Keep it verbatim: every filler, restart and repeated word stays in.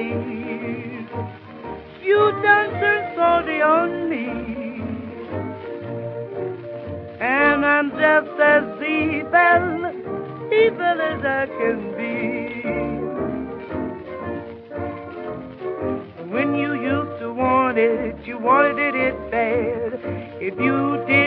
please. You done turned salty on me, and I'm just as evil, evil as I can be. When you used to want it, you wanted it bad. If you did